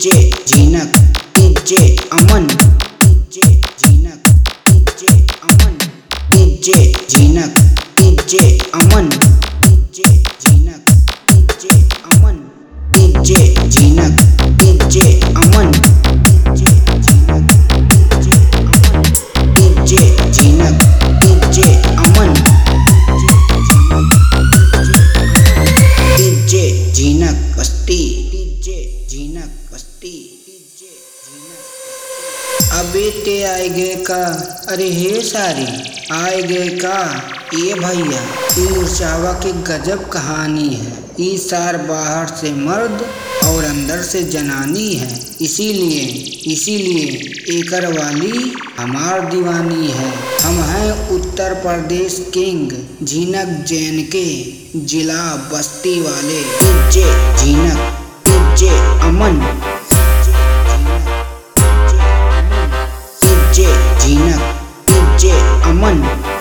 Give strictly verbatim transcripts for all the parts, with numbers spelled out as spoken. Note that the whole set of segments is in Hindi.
DJ Jhinak, DJ Aman, DJ Jhinak, DJ Aman, DJ Jhinak, DJ Aman, DJ Jhinak, DJ Aman, DJ Jhinak, DJ Aman, DJ Jhinak, DJ Aman, DJ Jhinak, DJ Aman, DJ झीनक बस्ती, डीजे झीनक बस्ती, डीजे झीनक। अबे ते आए गए का, अरे हे सारी आए गए का। ये भैया ई मुरचावा की गजब कहानी है। ई सार बाहर से मर्द और अंदर से जनानी है, इसीलिए इसीलिए एकर वाली हमार दीवानी है। हम हैं उत्तर प्रदेश किंग झीनक जैन के जिला बस्ती वाले। DJ Jhinak, DJ Aman, DJ Jhinak, DJ Aman.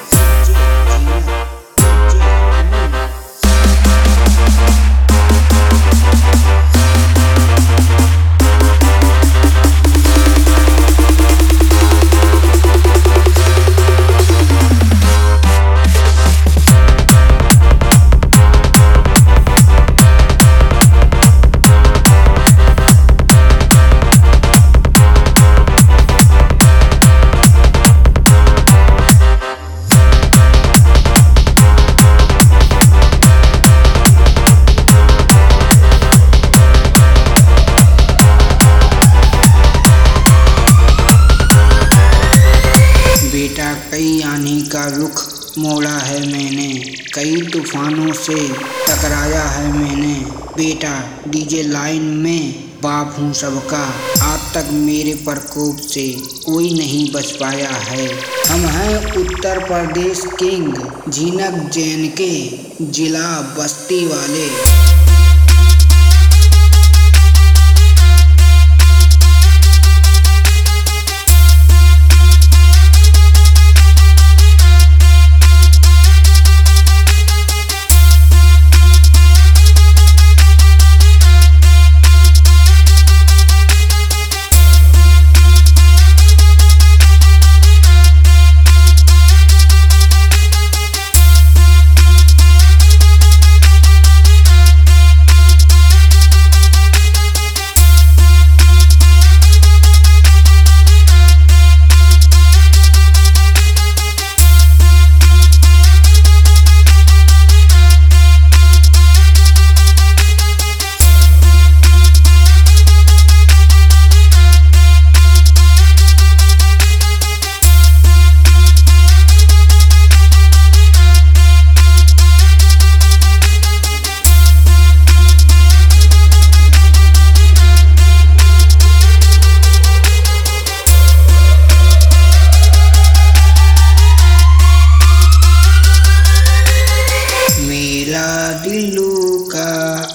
बेटा कई आंधी का रुख मोड़ा है मैंने, कई तूफानों से टकराया है मैंने। बेटा डीजे लाइन में बाप हूँ सबका, आज तक मेरे प्रकोप से कोई नहीं बच पाया है। हम हैं उत्तर प्रदेश किंग झीनक जैन के जिला बस्ती वाले। दिलू का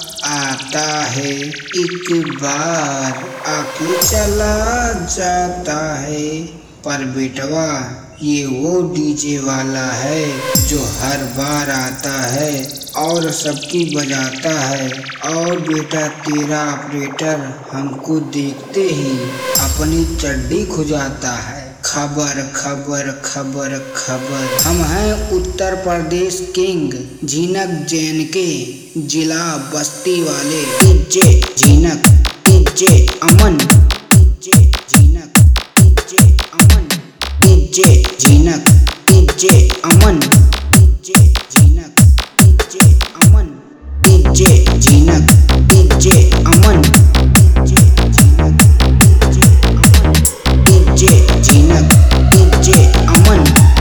आता है एक बार, आके चला जाता है। पर बेटवा ये वो डीजे वाला है जो हर बार आता है और सबकी बजाता है। और बेटा तेरा ऑपरेटर हमको देखते ही अपनी चड्डी खुजाता है। खबर खबर खबर खबर। हम हैं उत्तर प्रदेश किंग झीनक जैन के जिला बस्ती वाले। DJ Jhinak, DJ Aman, DJ Jhinak, DJ Aman, DJ Jhinak, DJ Aman, DJ Jhinak, DJ Aman, DJ Jhinak, DJ Aman, DJ Jhinak, DJ Jhinak, DJ Aman,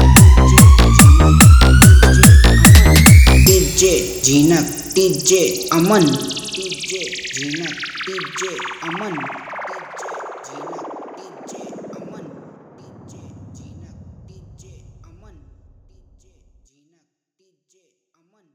DJ Jhinak, DJ Aman, DJ Jhinak, DJ अमन।